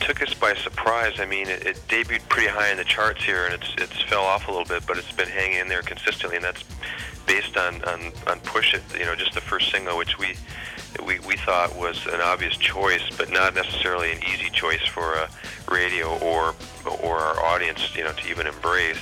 took us by surprise. I mean, it debuted pretty high in the charts here, and it's fell off a little bit, but it's been hanging in there consistently, and that's based on Push It, just the first single, which we thought was an obvious choice, but not necessarily an easy choice for radio or our audience, to even embrace.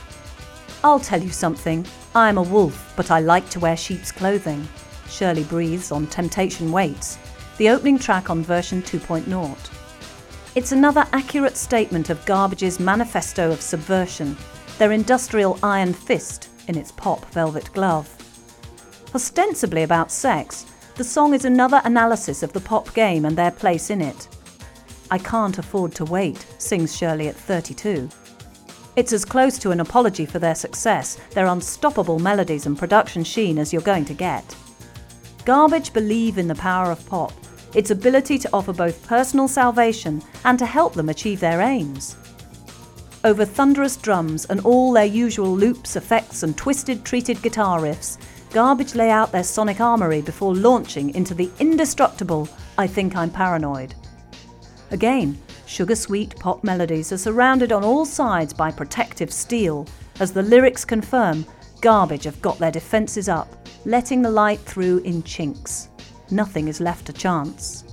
I'll tell you something. I'm a wolf, but I like to wear sheep's clothing. Shirley breathes on Temptation Waits, the opening track on version 2.0. It's another accurate statement of Garbage's manifesto of subversion, their industrial iron fist in its pop velvet glove. Ostensibly about sex, the song is another analysis of the pop game and their place in it. I can't afford to wait, sings Shirley at 32. It's as close to an apology for their success, their unstoppable melodies and production sheen as you're going to get. Garbage believe in the power of pop, its ability to offer both personal salvation and to help them achieve their aims. Over thunderous drums and all their usual loops, effects and twisted treated guitar riffs, Garbage lay out their sonic armoury before launching into the indestructible I Think I'm Paranoid. Again, sugar-sweet pop melodies are surrounded on all sides by protective steel. As the lyrics confirm, Garbage have got their defences up, letting the light through in chinks. Nothing is left to chance.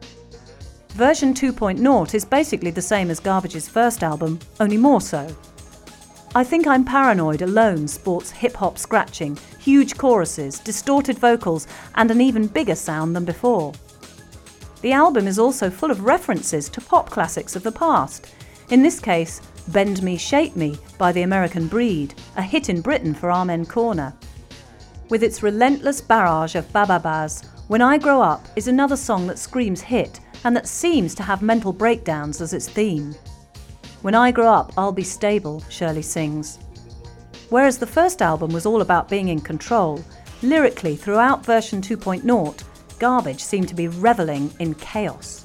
Version 2.0 is basically the same as Garbage's first album, only more so. I Think I'm Paranoid alone sports hip-hop scratching, huge choruses, distorted vocals, and an even bigger sound than before. The album is also full of references to pop classics of the past. In this case, Bend Me, Shape Me by The American Breed, a hit in Britain for Amen Corner. With its relentless barrage of bababas, When I Grow Up is another song that screams hit and that seems to have mental breakdowns as its theme. When I grow up, I'll be stable, Shirley sings. Whereas the first album was all about being in control, lyrically throughout version 2.0, Garbage seemed to be revelling in chaos.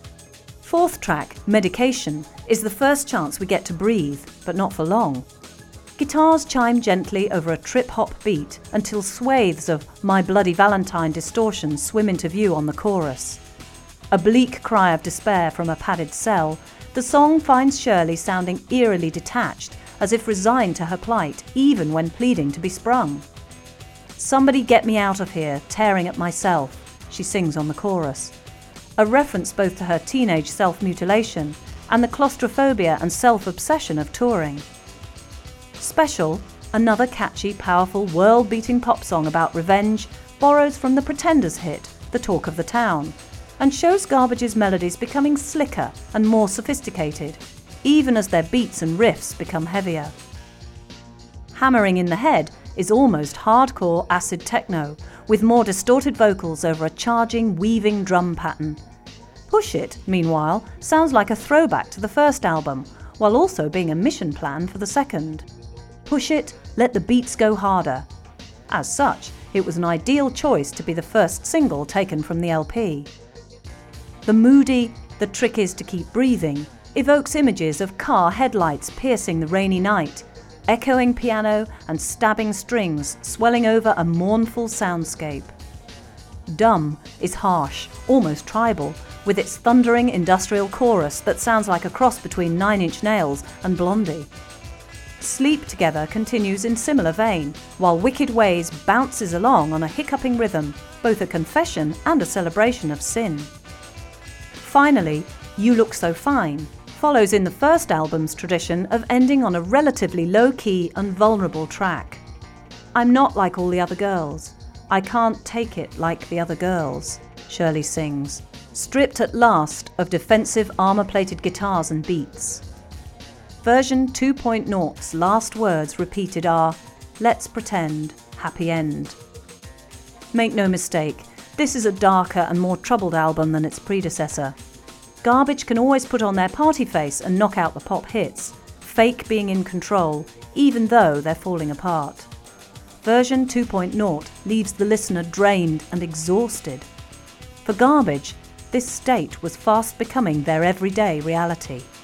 Fourth track, Medication, is the first chance we get to breathe, but not for long. Guitars chime gently over a trip-hop beat until swathes of My Bloody Valentine distortion swim into view on the chorus. A bleak cry of despair from a padded cell, the song finds Shirley sounding eerily detached, as if resigned to her plight, even when pleading to be sprung. Somebody get me out of here, tearing at myself, she sings on the chorus. A reference both to her teenage self-mutilation and the claustrophobia and self-obsession of touring. Special, another catchy, powerful, world-beating pop song about revenge, borrows from the Pretenders hit, The Talk of the Town, and shows Garbage's melodies becoming slicker and more sophisticated, even as their beats and riffs become heavier. Hammering in the Head is almost hardcore acid techno, with more distorted vocals over a charging, weaving drum pattern. Push It, meanwhile, sounds like a throwback to the first album, while also being a mission plan for the second. Push it, let the beats go harder. As such, it was an ideal choice to be the first single taken from the LP. The moody The Trick Is to Keep Breathing evokes images of car headlights piercing the rainy night, echoing piano and stabbing strings swelling over a mournful soundscape. Dumb is harsh, almost tribal, with its thundering industrial chorus that sounds like a cross between Nine Inch Nails and Blondie. Sleep Together continues in similar vein, while Wicked Ways bounces along on a hiccuping rhythm, both a confession and a celebration of sin. Finally, You Look So Fine follows in the first album's tradition of ending on a relatively low-key and vulnerable track. I'm not like all the other girls. I can't take it like the other girls, Shirley sings, stripped at last of defensive armour-plated guitars and beats. Version 2.0's last words repeated are, "Let's pretend, happy end." Make no mistake, this is a darker and more troubled album than its predecessor. Garbage can always put on their party face and knock out the pop hits, fake being in control, even though they're falling apart. Version 2.0 leaves the listener drained and exhausted. For Garbage, this state was fast becoming their everyday reality.